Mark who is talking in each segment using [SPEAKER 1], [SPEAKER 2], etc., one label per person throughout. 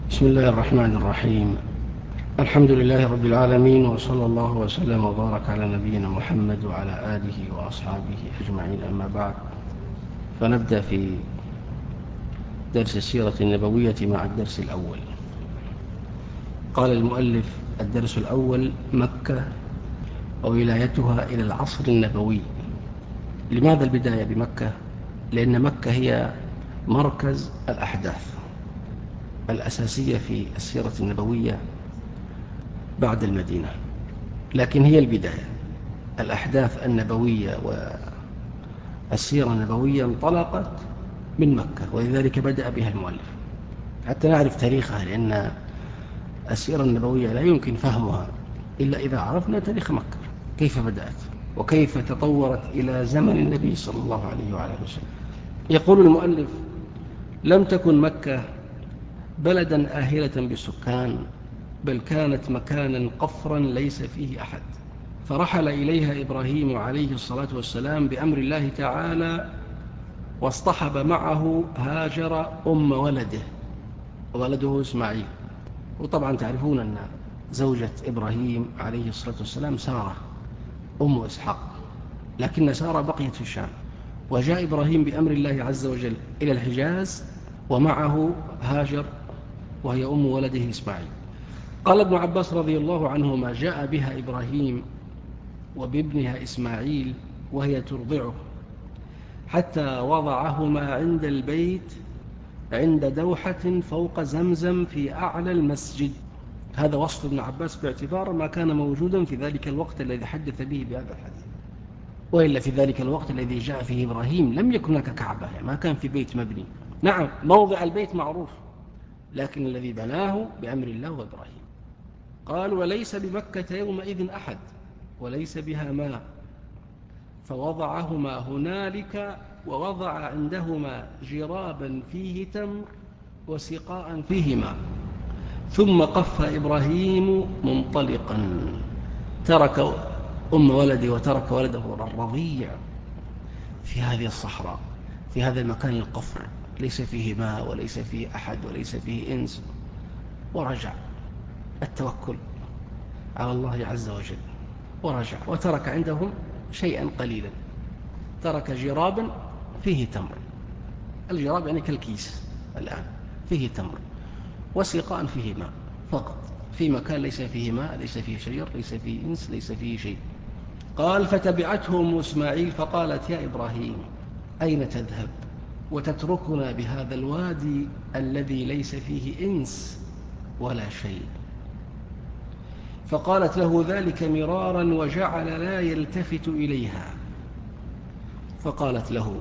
[SPEAKER 1] بسم الله الرحمن الرحيم. الحمد لله رب العالمين، وصلى الله وسلم وبارك على نبينا محمد وعلى آله وأصحابه أجمعين. أما بعد، فنبدأ في درس السيرة النبوية مع الدرس الأول. قال المؤلف: الدرس الأول: مكة وولايتها إلى العصر النبوي. لماذا البداية بمكة؟ لأن مكة هي مركز الأحداث الأساسية في السيرة النبوية بعد المدينة، لكن هي البداية. الأحداث النبوية والسيرة النبوية انطلقت من مكة، ولذلك بدأ بها المؤلف حتى نعرف تاريخها، لأن السيرة النبوية لا يمكن فهمها إلا إذا عرفنا تاريخ مكة، كيف بدأت وكيف تطورت إلى زمن النبي صلى الله عليه وعلى وسلم. يقول المؤلف: لم تكن مكة بلدا آهلة بالسكان، بل كانت مكانا قفرا ليس فيه أحد، فرحل إليها إبراهيم عليه الصلاة والسلام بأمر الله تعالى، واصطحب معه هاجر أم ولده إسماعيل. وطبعا تعرفون أن زوجة إبراهيم عليه الصلاة والسلام سارة أم إسحاق، لكن سارة بقيت في الشام، وجاء إبراهيم بأمر الله عز وجل إلى الحجاز ومعه هاجر وهي أم ولده إسماعيل. قال ابن عباس رضي الله عنهما: جاء بها إبراهيم وبابنها إسماعيل وهي ترضعه، حتى وضعهما عند البيت عند دوحة فوق زمزم في أعلى المسجد. هذا وصف ابن عباس باعتبار ما كان موجودا في ذلك الوقت الذي حدث به بهذا الحديث، وإلا في ذلك الوقت الذي جاء فيه إبراهيم لم يكن هناك كعبة، يعني ما كان في بيت مبني. نعم، موضع البيت معروف، لكن الذي بناه بأمر الله وإبراهيم. قال: وليس بمكة يومئذ أحد وليس بها ماء، فوضعهما هنالك، ووضع عندهما جرابا فيه تمر وسقاء فيه ماء، ثم قف إبراهيم منطلقا، ترك أم ولده وترك ولده الرضيع في هذه الصحراء، في هذا المكان القفر، ليس فيه ماء وليس فيه أحد وليس فيه إنس، ورجع. التوكل على الله عز وجل، ورجع وترك عندهم شيئا قليلا، ترك جرابا فيه تمر. الجراب يعني كالكيس الآن، فيه تمر، وسقاء فيه ماء فقط، في مكان ليس فيه ماء، ليس فيه شجر، ليس فيه إنس، ليس فيه شيء. قال: فتبعته أم إسماعيل فقالت: يا إبراهيم، أين تذهب وتتركنا بهذا الوادي الذي ليس فيه إنس ولا شيء؟ فقالت له ذلك مرارا، وجعل لا يلتفت إليها. فقالت له: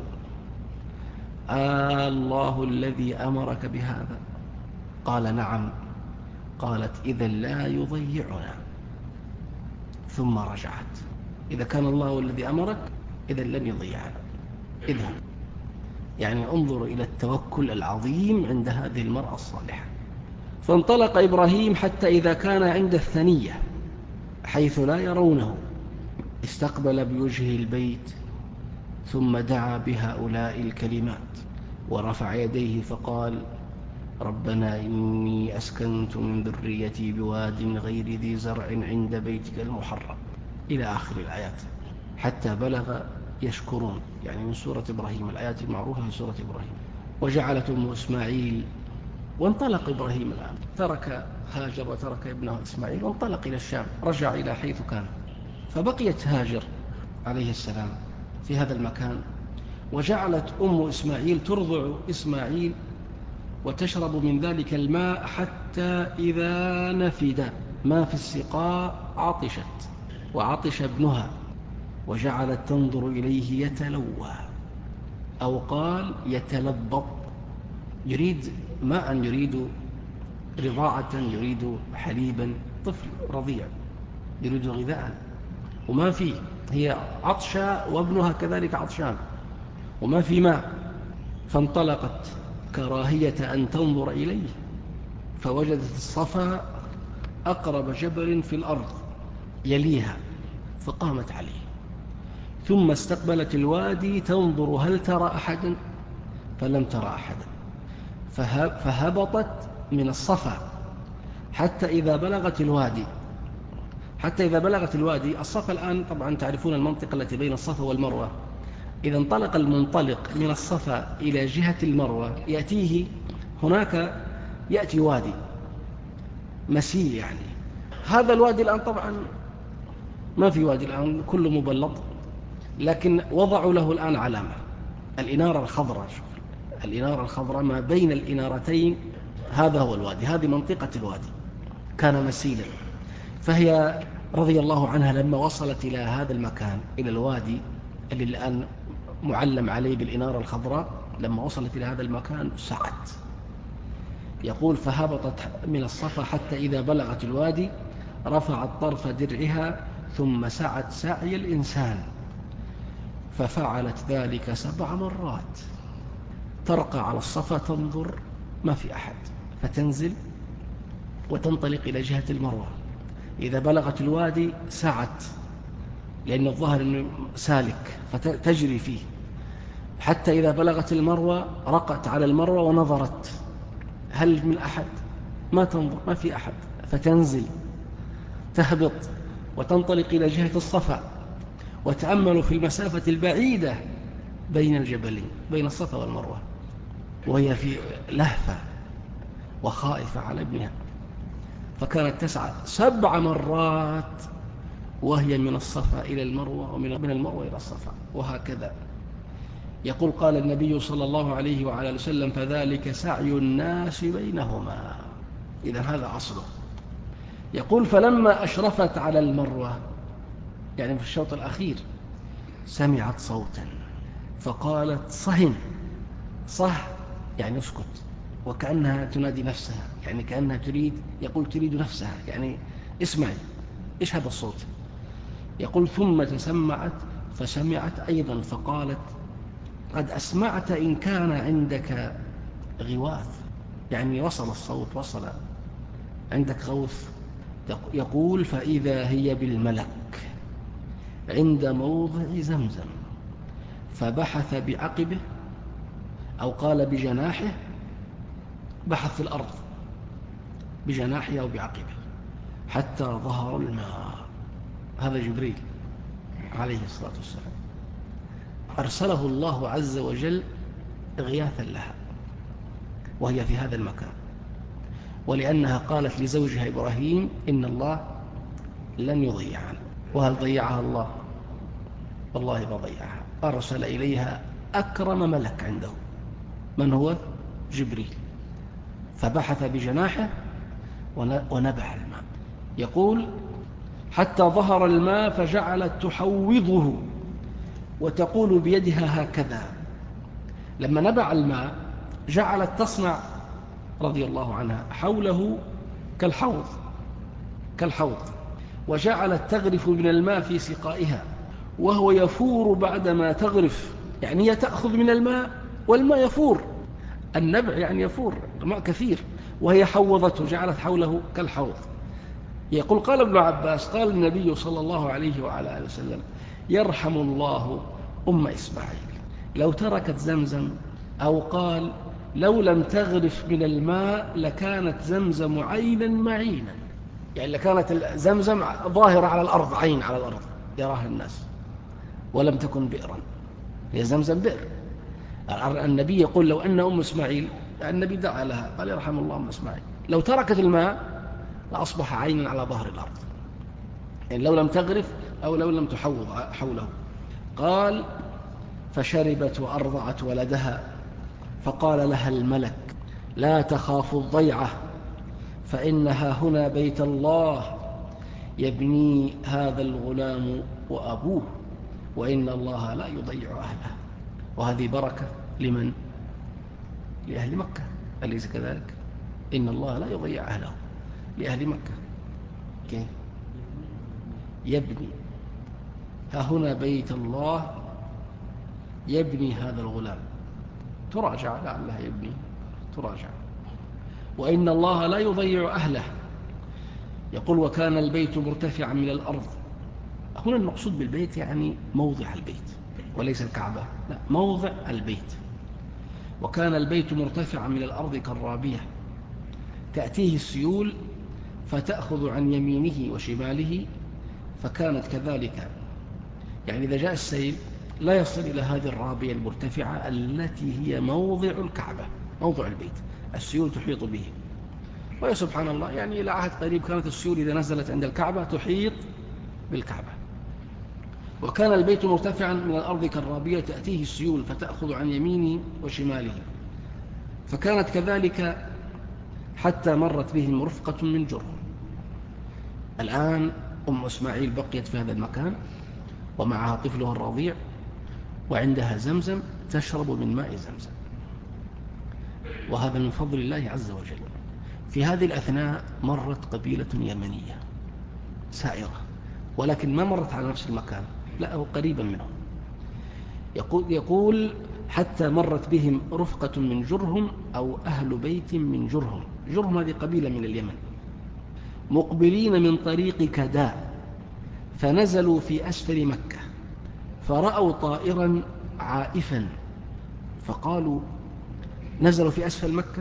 [SPEAKER 1] الله الذي أمرك بهذا؟ قال: نعم. قالت: إذا لا يضيعنا. ثم رجعت. إذا كان الله الذي أمرك إذا لن يضيعنا، اذهب. يعني انظر إلى التوكل العظيم عند هذه المرأة الصالحة. فانطلق إبراهيم حتى إذا كان عند الثنية حيث لا يرونه، استقبل بوجهه البيت، ثم دعا بهؤلاء الكلمات ورفع يديه فقال: ربنا إني أسكنت من ذريتي بواد غير ذي زرع عند بيتك المحرم، إلى آخر الآيات، حتى بلغ يشكرون، يعني من سورة إبراهيم، الآيات المعروفة من سورة إبراهيم. وجعلت أم إسماعيل، وانطلق إبراهيم الآن، ترك هاجر وترك ابنه إسماعيل وانطلق إلى الشام، رجع إلى حيث كان. فبقيت هاجر عليه السلام في هذا المكان، وجعلت أم إسماعيل ترضع إسماعيل وتشرب من ذلك الماء، حتى إذا نفد ما في السقاء عطشت، وعطش ابنها، وجعلت تنظر إليه يتلوى، أو قال يتلبط، يريد ماء، يريد رضاعة، يريد حليبا، طفل رضيع يريد غذاء وما فيه، هي عطشة وابنها كذلك عطشان وما في ماء. فانطلقت كراهية أن تنظر إليه، فوجدت الصفا أقرب جبل في الأرض يليها، فقامت عليه، ثم استقبلت الوادي تنظر هل ترى أحدا، فلم ترى أحدا، فهبطت من الصفا حتى إذا بلغت الوادي. الصفا الآن طبعا تعرفون المنطقة التي بين الصفا والمروة. إذا انطلق المنطلق من الصفا إلى جهة المروة يأتيه هناك، يأتي وادي مسيل يعني. هذا الوادي الآن طبعا ما في وادي الآن، كله مبلط، لكن وضعوا له الآن علامة، الإنارة الخضراء. الإنارة الخضراء ما بين الإنارتين، هذا هو الوادي، هذه منطقة الوادي، كان مسيلا. فهي رضي الله عنها لما وصلت إلى هذا المكان، إلى الوادي اللي الآن معلم عليه بالإنارة الخضراء، لما وصلت إلى هذا المكان سعت. يقول فهبطت من الصفا حتى إذا بلغت الوادي رفعت طرف درعها ثم سعت سعي الإنسان، ففعلت ذلك 7 مرات. ترقى على الصفا تنظر ما في أحد، فتنزل وتنطلق إلى جهة المروة. إذا بلغت الوادي سعت، لأن الظهر أنه سالك فتجري فيه، حتى إذا بلغت المروة رقت على المروة ونظرت هل من أحد، ما تنظر ما في أحد، فتنزل تهبط وتنطلق إلى جهة الصفا، وتأمل في المسافة البعيدة بين الجبلين، بين الصفا والمروة، وهي في لهفة وخائفة على ابنها. فكانت تسعى 7 مرات وهي من الصفا إلى المروة، ومن المروة إلى الصفا، وهكذا. يقول قال النبي صلى الله عليه وعلى وسلم فذلك سعي الناس بينهما. إذن هذا أصله. يقول فلما أشرفت على المروة، يعني في الشوط الأخير، سمعت صوتا فقالت صهن. صه يعني اسكت، وكأنها تنادي نفسها، يعني كأنها تريد نفسها، يعني اسمعي إيش هذا الصوت. يقول ثم تسمعت فسمعت أيضا فقالت قد أسمعت إن كان عندك غواث، يعني وصل الصوت، وصل عندك غوث. يقول فإذا هي بالملك عند موضع زمزم، فبحث بعقبه، أو قال بجناحه، بحث في الأرض بجناحه أو بعقبه حتى ظهر الماء. هذا جبريل عليه الصلاة والسلام، أرسله الله عز وجل غياثا لها وهي في هذا المكان، ولأنها قالت لزوجها إبراهيم إن الله لن يضيعنا. وهل ضيعها الله؟ والله ما ضيعها. أرسل إليها أكرم ملك عنده، من هو؟ جبريل، فبحث بجناحه ونبع الماء. يقول حتى ظهر الماء فجعلت تحوضه وتقول بيدها هكذا. لما نبع الماء جعلت تصنع رضي الله عنها حوله كالحوض، وجعلت تغرف من الماء في سقائها وهو يفور بعدما تغرف، يعني هي تأخذ من الماء والماء يفور، النبع يعني يفور، الماء كثير، وهي حوضته جعلت حوله كالحوض. يقول قال ابن عباس قال النبي صلى الله عليه وعلى آله وسلم يرحم الله أم إسماعيل لو تركت زمزم، أو قال لو لم تغرف من الماء لكانت زمزم عينا معينا، يعني لكانت زمزم ظاهرة على الأرض، عين على الأرض يراها الناس، ولم تكن بئرا. هي زمزم بئر. النبي يقول لو أن أم إسماعيل، النبي دعا لها قال يرحم الله أم إسماعيل، لو تركت الماء لأصبح عينا على ظهر الأرض، يعني لو لم تغرف أو لو لم تحوض حوله. قال فشربت وأرضعت ولدها، فقال لها الملك لا تخاف الضيعة، فإنها هنا بيت الله يبني هذا الغلام وأبوه، وإن الله لا يضيع أهله. وهذه بركة لمن؟ لأهل مكة، أليس كذلك؟ إن الله لا يضيع أهله، لأهل مكة. كيف؟ يبني، ها هنا بيت الله يبني هذا الغلام، تراجع لعلها يبني، تراجع. وإن الله لا يضيع أهله. يقول وكان البيت مرتفعا من الأرض. هنا المقصود بالبيت يعني موضع البيت وليس الكعبة، لا، موضع البيت. وكان البيت مرتفعا من الأرض كالرابية، تأتيه السيول فتأخذ عن يمينه وشماله، فكانت كذلك. يعني إذا جاء السيل لا يصل إلى هذه الرابية المرتفعة التي هي موضع الكعبة، موضع البيت، السيول تحيط به. ويا سبحان الله، يعني إلى عهد قريب كانت السيول إذا نزلت عند الكعبة تحيط بالكعبة، وكان البيت مرتفعا من الأرض كالرابية، تأتيه السيول فتأخذ عن يمينه وشماله، فكانت كذلك حتى مرت بهم رفقة من جرهم. الآن أم إسماعيل بقيت في هذا المكان ومعها طفلها الرضيع، وعندها زمزم تشرب من ماء زمزم، وهذا من فضل الله عز وجل. في هذه الأثناء مرت قبيلة يمنية سائرة، ولكن ما مرت على نفس المكان، لا، هو قريبا منهم. يقول حتى مرت بهم رفقة من جرهم أو أهل بيت من جرهم. جرهم هذه قبيلة من اليمن، مقبلين من طريق كداء، فنزلوا في أسفل مكة فرأوا طائرا عائفا، فقالوا نزلوا في أسفل مكة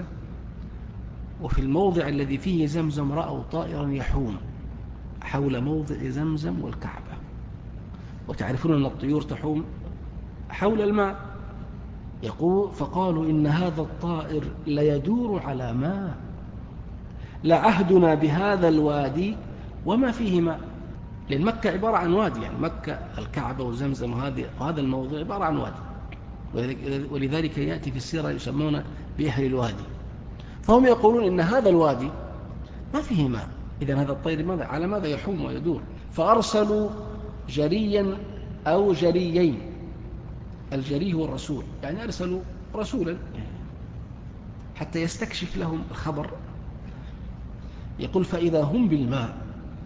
[SPEAKER 1] وفي الموضع الذي فيه زمزم رأوا طائرا يحوم حول موضع زمزم والكعبة. وتعرفون أن الطيور تحوم حول الماء. يقول فقالوا إن هذا الطائر ليدور على ماء، لعهدنا بهذا الوادي وما فيه ماء. لأن مكة عبارة عن وادي، يعني مكة الكعبة وزمزم وهذا الموضوع عبارة عن وادي، ولذلك يأتي في السيرة يسمونه بأهل الوادي. فهم يقولون إن هذا الوادي ما فيه ماء، إذن هذا الطير على ماذا يحوم ويدور؟ فأرسلوا جريا أو جريين. الجري هو الرسول، يعني أرسلوا رسولا حتى يستكشف لهم الخبر. يقول فإذا هم بالماء،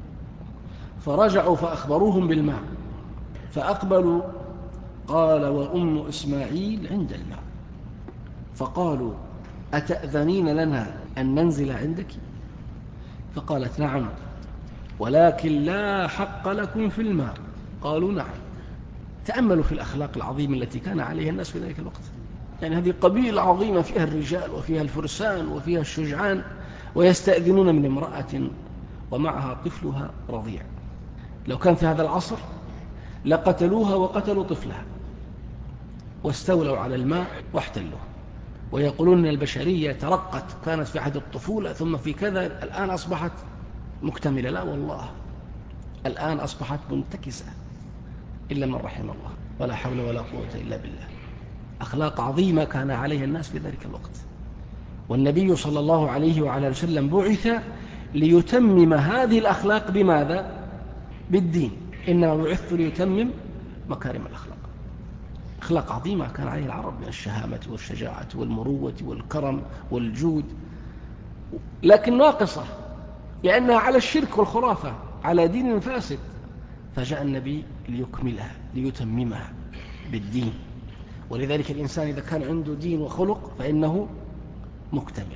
[SPEAKER 1] فرجعوا فأخبروهم بالماء، فأقبلوا. قال وأم إسماعيل عند الماء، فقالوا أتأذنين لنا أن ننزل عندك؟ فقالت نعم، ولكن لا حق لكم في الماء. قالوا نعم. تأملوا في الأخلاق العظيمة التي كان عليها الناس في ذلك الوقت. يعني هذه قبيلة عظيمة فيها الرجال وفيها الفرسان وفيها الشجعان، ويستأذنون من امرأة ومعها طفلها رضيع. لو كان في هذا العصر لقتلوها وقتلوا طفلها واستولوا على الماء واحتلوه. ويقولون أن البشرية ترقت، كانت في عهد الطفولة ثم في كذا، الآن أصبحت مكتملة. لا والله، الآن أصبحت منتكسة إلا من رحم الله، ولا حول ولا قوة إلا بالله. أخلاق عظيمة كان عليها الناس في ذلك الوقت. والنبي صلى الله عليه وعلى وسلم بعث ليتمم هذه الأخلاق بماذا؟ بالدين. إنما بعثت ليتمم مكارم الأخلاق. أخلاق عظيمة كان عليها العرب من الشهامة والشجاعة والمروة والكرم والجود، لكن ناقصة لأنها على الشرك والخرافة، على دين فاسد. فجاء النبي ليكملها ليتممها بالدين. ولذلك الإنسان إذا كان عنده دين وخلق فإنه مكتمل.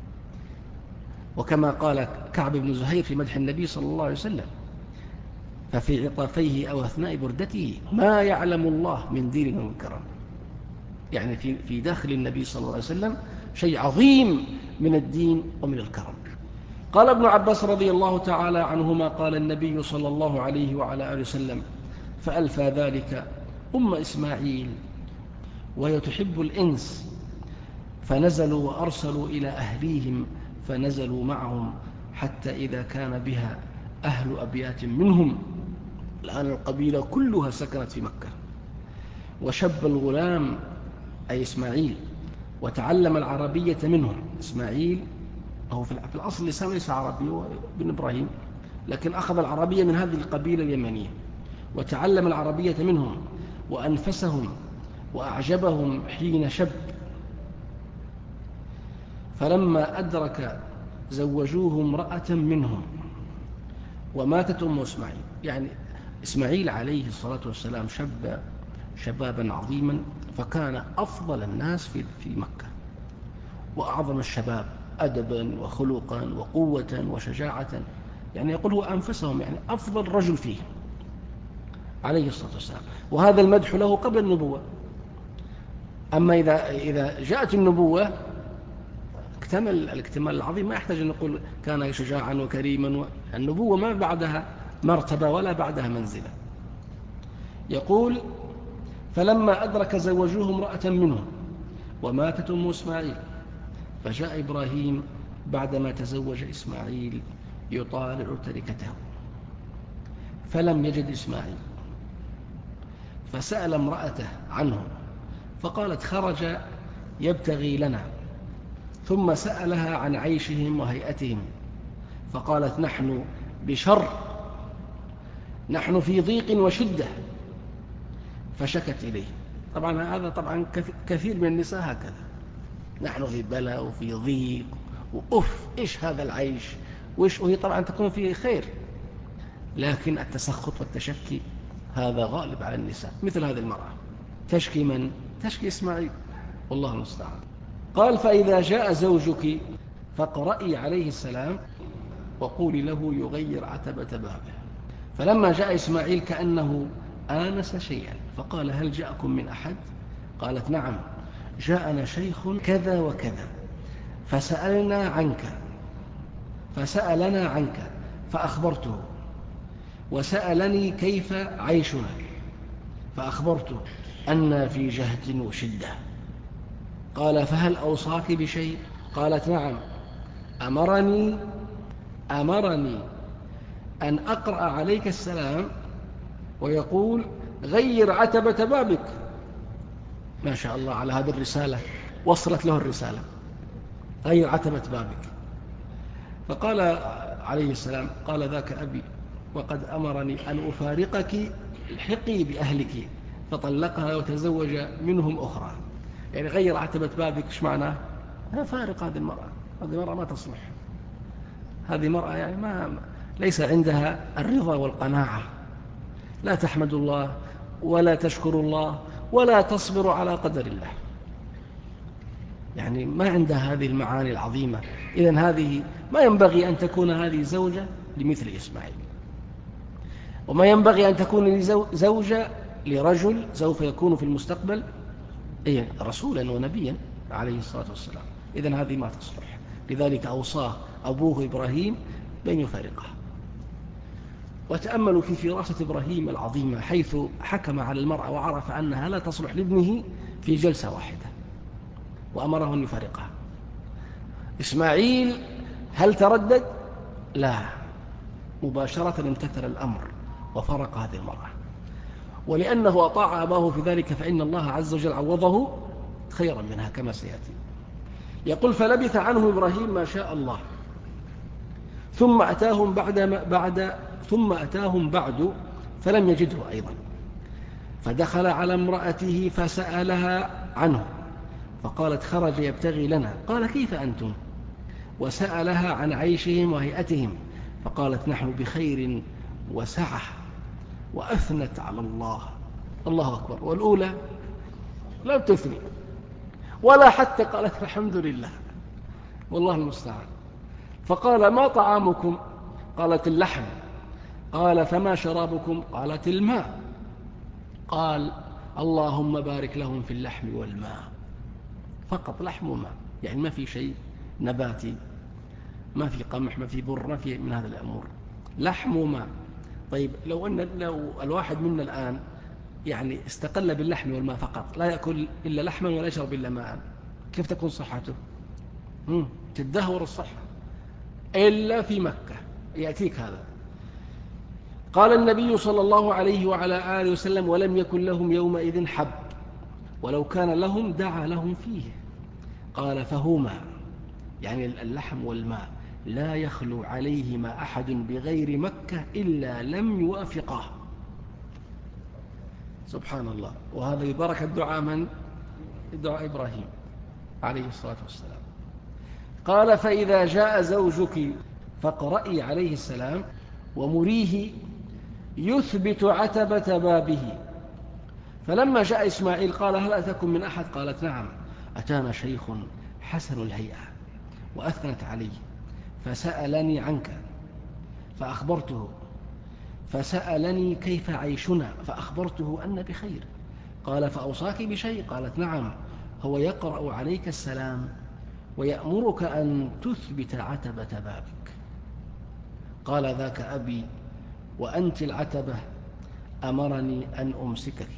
[SPEAKER 1] وكما قال كعب بن زهير في مدح النبي صلى الله عليه وسلم: ففي عطافيه أو أثناء بردته ما يعلم الله من دين ومن كرم. يعني في داخل النبي صلى الله عليه وسلم شيء عظيم من الدين ومن الكرم. قال ابن عباس رضي الله تعالى عنهما: قال النبي صلى الله عليه وعلى آله وسلم: فألفى ذلك أم إسماعيل وهي تحب الإنس، فنزلوا وأرسلوا إلى أهليهم، فنزلوا معهم حتى إذا كان بها أهل أبيات منهم. الآن القبيلة كلها سكنت في مكة. وشب الغلام أي إسماعيل وتعلم العربية منهم. إسماعيل هو في الأصل لسان ليس عربي، هو بن إبراهيم، لكن أخذ العربية من هذه القبيلة اليمنية، وتعلم العربية منهم وأنفسهم وأعجبهم حين شب. فلما أدرك زوجوه امرأة منهم وماتت أم إسماعيل. يعني إسماعيل عليه الصلاة والسلام شب شبابا عظيما، فكان أفضل الناس في مكة، وأعظم الشباب أدبا وخلقا وقوة وشجاعة. يعني يقول هو أنفسهم، يعني أفضل رجل فيه عليه الصلاة والسلام. وهذا المدح له قبل النبوة. أما إذا جاءت النبوة الاكتمال العظيم، ما يحتاج أن نقول كان شجاعا وكريما. النبوة ما بعدها مرتبة ولا بعدها منزلة. يقول: فلما أدرك زوجوه امرأة منهم وماتت أم إسماعيل، فجاء إبراهيم بعدما تزوج إسماعيل يطالع تركته فلم يجد إسماعيل، فسأل امرأته عنه فقالت: خرج يبتغي لنا. ثم سألها عن عيشهم وهيئتهم فقالت: نحن بشر، نحن في ضيق وشدة. فشكت إليه. طبعا هذا كثير من النساء هكذا، نحن في بلاء وفي ضيق وأف إيش هذا العيش، وهي طبعا تكون فيه خير، لكن التسخط والتشكي هذا غالب على النساء. مثل هذه المرأة تشكي من؟ تشكي إسماعيل، والله المستعان. قال: فإذا جاء زوجك فاقرئي عليه السلام وقولي له يغير عتبة بابه. فلما جاء إسماعيل كأنه آنس شيئا فقال: هل جاءكم من أحد؟ قالت: نعم، جاءنا شيخ كذا وكذا فسألنا عنك فأخبرته، وسألني كيف عيشنا فأخبرته أن في جهد وشدة. قال: فهل أوصاك بشيء؟ قالت: نعم، أمرني أن أقرأ عليك السلام ويقول غير عتبة بابك. ما شاء الله على هذه الرسالة، وصلت له الرسالة، غير عتبة بابك. فقال عليه السلام: قال: ذاك أبي، وقد أمرني أن أفارقك، الحقي بأهلك. فطلقها وتزوج منهم أخرى. يعني غير عتبة بابك إيش معناه؟ فارق هذه المرأة ما تصلح. هذه مرأة يعني ليس عندها الرضا والقناعة، لا تحمد الله ولا تشكر الله ولا تصبر على قدر الله، يعني ما عندها هذه المعاني العظيمة. إذن هذه ما ينبغي أن تكون هذه زوجة لمثل إسماعيل، وما ينبغي أن تكون زوجة لرجل سوف يكون في المستقبل رسولا ونبيا عليه الصلاة والسلام. إذن هذه ما تصلح. لذلك أوصاه أبوه إبراهيم بأن يفارقها. وتأملوا في فراسة إبراهيم العظيمة، حيث حكم على المرأة وعرف أنها لا تصلح لابنه في جلسة واحدة وأمره أن يفارقها. إسماعيل هل تردد؟ لا، مباشرة امتثل الأمر وفرق هذه المرأة. ولأنه أطاع أباه في ذلك فإن الله عز وجل عوضه خيرا منها كما سيأتي. يقول: فلبث عنه إبراهيم ما شاء الله، ثم أتاهم بعد فلم يجده أيضا، فدخل على امرأته فسألها عنه فقالت: خرج يبتغي لنا. قال: كيف أنتم؟ وسألها عن عيشهم وهيئتهم فقالت: نحن بخير وسعة، وأثنت على الله. الله أكبر. والأولى لم تثني ولا حتى قالت الحمد لله، والله المستعان. فقال: ما طعامكم؟ قالت: اللحم. قال: فما شرابكم؟ قالت: الماء. قال: اللهم بارك لهم في اللحم والماء. فقط لحم وماء، يعني ما في شيء نباتي، ما في قمح، ما في بر، ما في من هذه الأمور، لحم وماء. طيب لو الواحد منا الآن يعني استقل باللحم والماء فقط، لا يأكل إلا لحما ولا يشرب إلا ماء، كيف تكون صحته؟ تدهور الصحة. إلا في مكة يأتيك هذا. قال النبي صلى الله عليه وعلى آله وسلم: ولم يكن لهم يومئذ حب، ولو كان لهم دعا لهم فيه. قال: فهما، يعني اللحم والماء، لا يخلو عليهما أحد بغير مكة إلا لم يوافقه. سبحان الله. وهذا ببركة دعاء من؟ دعاء إبراهيم عليه الصلاة والسلام. قال: فإذا جاء زوجك فاقرئي عليه السلام ومريه يثبت عتبة بابه. فلما جاء إسماعيل قال: هل أتاكم من أحد؟ قالت: نعم، أتانا شيخ حسن الهيئة وأثنت عليه فسألني عنك فأخبرته، فسألني كيف عيشنا فأخبرته أن بخير. قال: فأوصاك بشيء؟ قالت: نعم، هو يقرأ عليك السلام ويأمرك أن تثبت عتبة بابك. قال ذاك أبي وأنت العتبة أمرني أن أمسكك.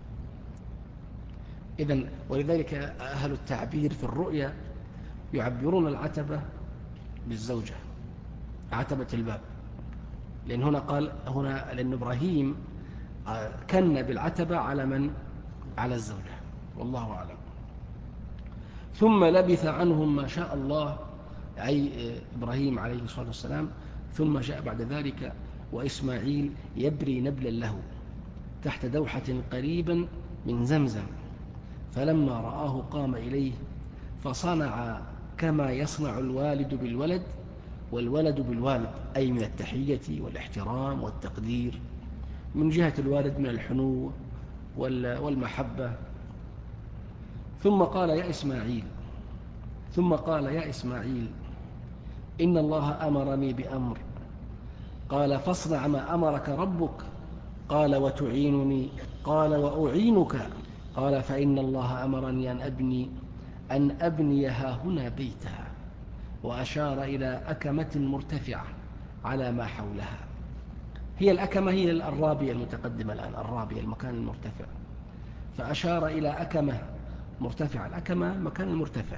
[SPEAKER 1] إذن ولذلك أهل التعبير في الرؤيا يعبرون العتبة بالزوجة، عتبة الباب، لأن هنا قال لأن إبراهيم كن بالعتبة على من؟ على الزوجة، والله أعلم. ثم لبث عنهم ما شاء الله، أي إبراهيم عليه الصلاة والسلام، ثم جاء بعد ذلك وإسماعيل يبري نبلا له تحت دوحة قريبا من زمزم، فلما رآه قام إليه فصنع كما يصنع الوالد بالولد والولد بالوالد، أي من التحية والاحترام والتقدير من جهة الوالد من الحنو والمحبة. ثم قال يا إسماعيل إن الله أمرني بأمر. قال فاصنع ما أمرك ربك. قال وتعينني؟ قال وأعينك. قال فإن الله أمرني أن أبني هاهنا بيتا، وأشار إلى أكمة مرتفعة على ما حولها. هي الأكمة هي الرابية المتقدمة الآن، الرابية المكان المرتفع، فأشار إلى أكمة مرتفعة. الأكمة مكان المرتفع،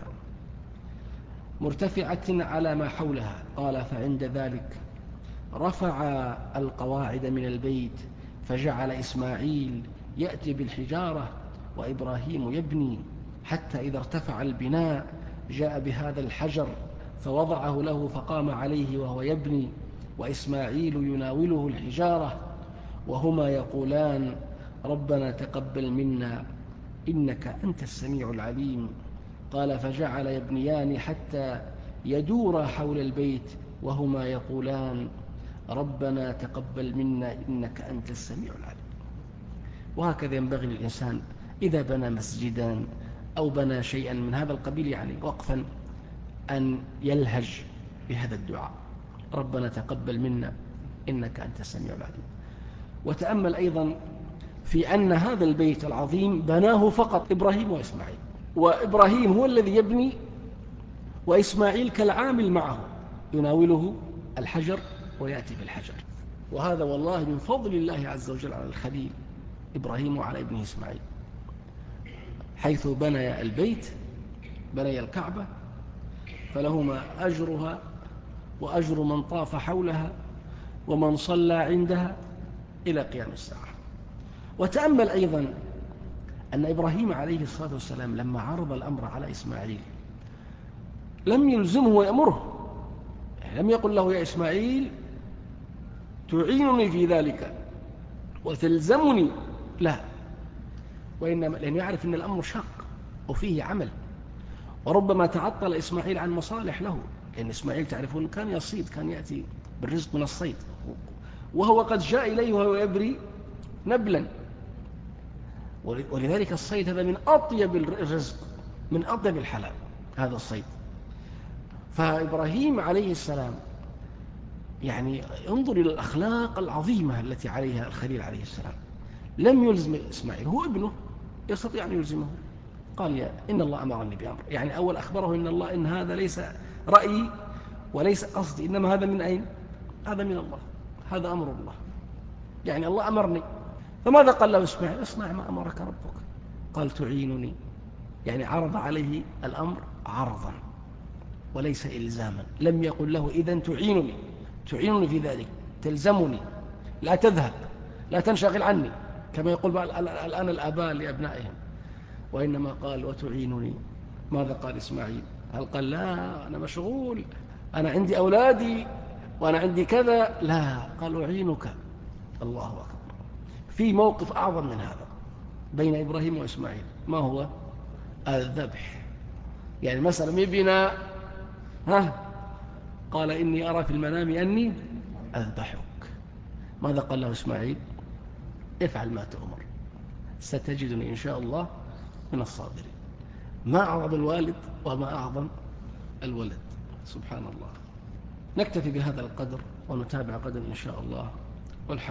[SPEAKER 1] مرتفعة على ما حولها. قال فعند ذلك رفع القواعد من البيت، فجعل إسماعيل يأتي بالحجارة وإبراهيم يبني، حتى إذا ارتفع البناء جاء بهذا الحجر فوضعه له فقام عليه وهو يبني، وإسماعيل يناوله الحجارة، وهما يقولان ربنا تقبل منا إنك أنت السميع العليم. قال فجعل يبنيان حتى يدور حول البيت وهما يقولان ربنا تقبل منا إنك أنت السميع العليم. وهكذا ينبغي للإنسان إذا بنى مسجدا أو بنى شيئا من هذا القبيل، يعني وقفا، أن يلهج بهذا الدعاء ربنا تقبل منا إنك أنت السميع العليم. وتأمل أيضا في أن هذا البيت العظيم بناه فقط إبراهيم وإسماعيل، وإبراهيم هو الذي يبني، وإسماعيل كالعامل معه يناوله الحجر ويأتي بالحجر. وهذا والله من فضل الله عز وجل على الخليل إبراهيم وعلى ابنه إسماعيل، حيث بني البيت، بني الكعبة، فلهما أجرها وأجر من طاف حولها ومن صلى عندها إلى قيام الساعة. وتأمل أيضا أن إبراهيم عليه الصلاة والسلام لما عرض الأمر على إسماعيل لم يلزمه ويأمره، لم يقل له يا إسماعيل تعينني في ذلك وتلزمني، لا، وإنما لأن يعرف أن الأمر شاق وفيه عمل، وربما تعطل إسماعيل عن مصالح له، لأن إسماعيل تعرفون كان يصيد، كان يأتي بالرزق من الصيد، وهو قد جاء إليه وهو يبري نبلا. ولذلك الصيد هذا من أطيب الرزق، من أطيب الحلال هذا الصيد. فإبراهيم عليه السلام يعني انظر إلى الأخلاق العظيمة التي عليها الخليل عليه السلام، لم يلزم إسماعيل، هو ابنه يستطيع أن يلزمه. قال إن الله أمرني بأمر، يعني أول أخبره إن هذا ليس رأيي وليس قصدي، إنما هذا من أين؟ هذا من الله، هذا أمر الله، يعني الله أمرني. فماذا قال له إسماعيل؟ اصنع ما أمرك ربك. قال تعينني، يعني عرض عليه الأمر عرضا وليس إلزاما. لم يقل له إذن تعينني في ذلك، تلزمني، لا تذهب، لا تنشغل عني، كما يقول الآن الآباء لأبنائهم، وإنما قال وتعينني. ماذا قال إسماعيل؟ هل قال لا أنا مشغول، أنا عندي أولادي وأنا عندي كذا؟ لا، قال أعينك. الله أكبر. في موقف أعظم من هذا بين إبراهيم وإسماعيل، ما هو؟ الذبح. يعني مثلا مبنا قال إني أرى في المنام أني أذبحك. ماذا قال له إسماعيل؟ افعل ما تؤمر ستجدني إن شاء الله من الصابرين. ما أعظم الوالد وما أعظم الولد، سبحان الله. نكتفي بهذا القدر ونتابع غدا إن شاء الله، والحمد